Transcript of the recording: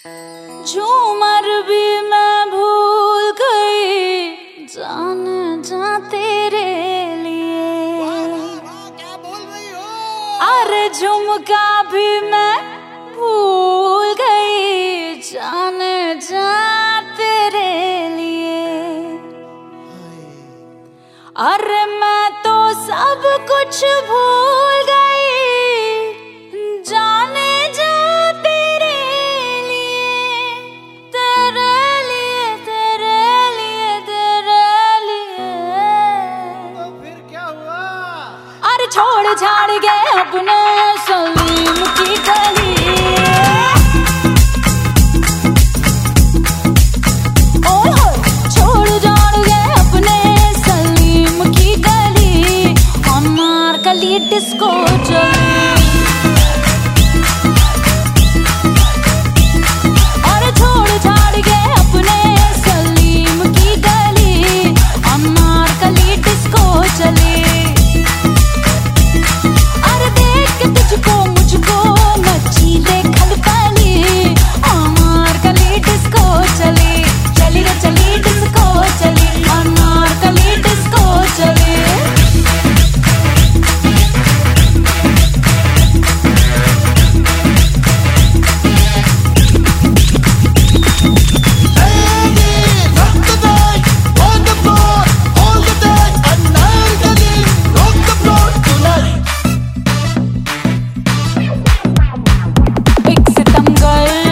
झूमर भी मैं भूल गई जाने जा तेरे लिए। क्या बोल रही हो? अरे झुमका भी मैं भूल गई जाने जा तेरे लिए। अरे मैं तो सब कुछ भूल गई जाने जा तेरे लिए, तेरे लिए, तेरे लिए, तेरे लिए। तो फिर क्या हुआ? अरे छोड़ छाड़ के अपने सलीम की गली, छोड़ छाड़ के अपने सलीम की गली, अनारकली डिस्को चली। अरे छोड़ छाड़ के अपने सलीम की गली, अनारकली डिस्को चली। अरे देख के तुझको मुझको मची रे खलबली, अनारकली डिस्को चली। चली रे चली डिस्को चली, अनारकली डिस्को चली। एक सितमगर